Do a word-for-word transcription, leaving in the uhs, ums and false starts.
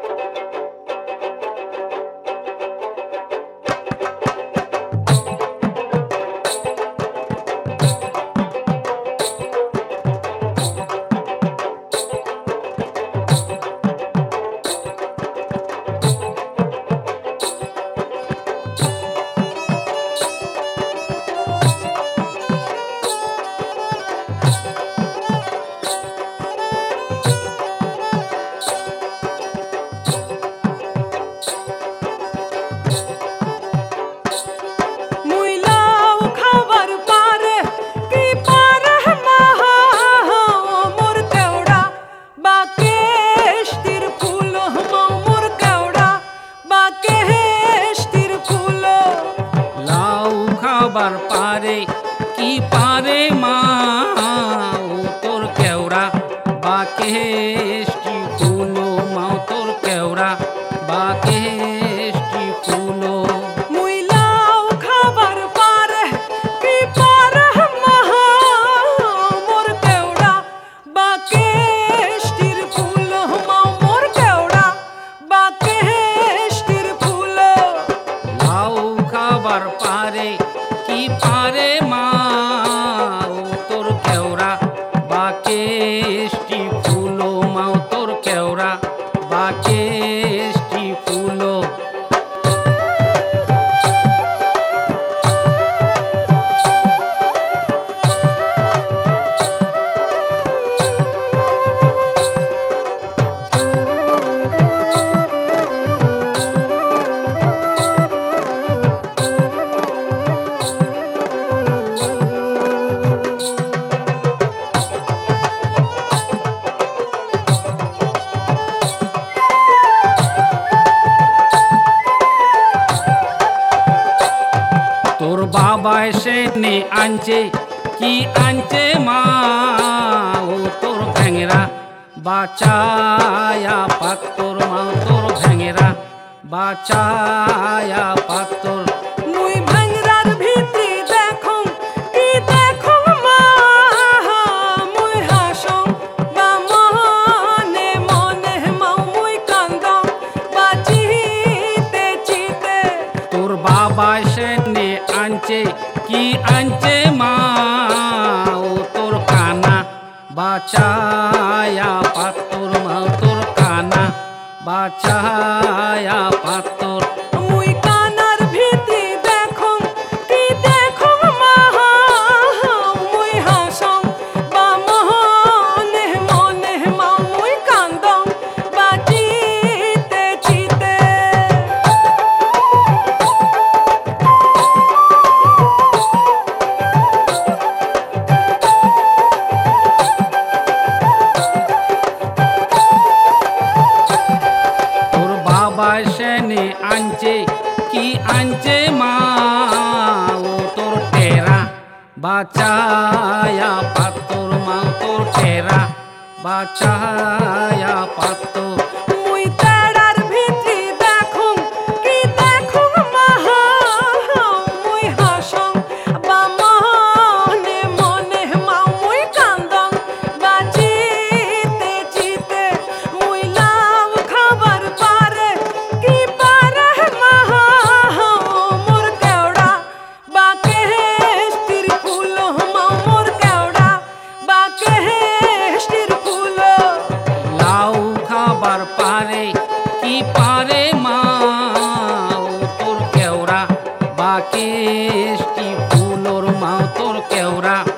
খাবার পারে কি পারে মা ও তোর কেওড়া বা কেষ্টি ফুলো মা তোর কেওড়া বা কেষ্টি ফুলো মুইলাও খাবার পারে কি পারে মা মোর কেওড়া বা কেষ্টির ফুলো মা মোর কেওড়া বা কেষ্টির ফুলো লাউ খাবার পারে কি পারে মা ও তোর কেওড়া বা কেষ্টি ফুলো মা তোর কেওড়া বা কেষ্টি ফুলো তোর বাবা এসে নে আনছে কি আনছে মা ও তোর ভেঙেরা বাচায়া পাত্তর মা তোর ভেঙেরা বাচায়া পাত্তর মুই ভাঙরার ভিতরে দেখুম কি দেখুম মা মুই হাসম বা মনে মনে মাও মুই কান্দম বা চিতে চিতে তোর বাবা এসে নে আনছে কি আনছে মা ও তোর কানা বাচায়া পাত্তর মা তোর কানা বাচায়া পাত্তর মুই কানার ভিতরে দেখুম কি দেখুম মা মুই হাসম বা মনে মনে মাও মুই কান্দম বা চিতে চিতে তোর বাবা সেনে আনছে কি আনছে মা ও তোর টেরা বাচায়া পাত্তর মা তোর টেরা বাচায়া পাত্তর মুই তারার ভিতরে দেখুম কি দেখুম মা মুই হাসম বা মনে মনে মাও মুই কান্দম বা চিতে চিতে মুই লাভ খাবার পারে কি পারে মা মোর কেওড়া বা কেষ্টির ফুলো মা মোর কেওড়া বা কেষ্টির ফুলো লাউ খাবার পারে কি পারে মা ও তোর কেওড়া বা কেষ্টি ফুলোর মা তোর কেওড়া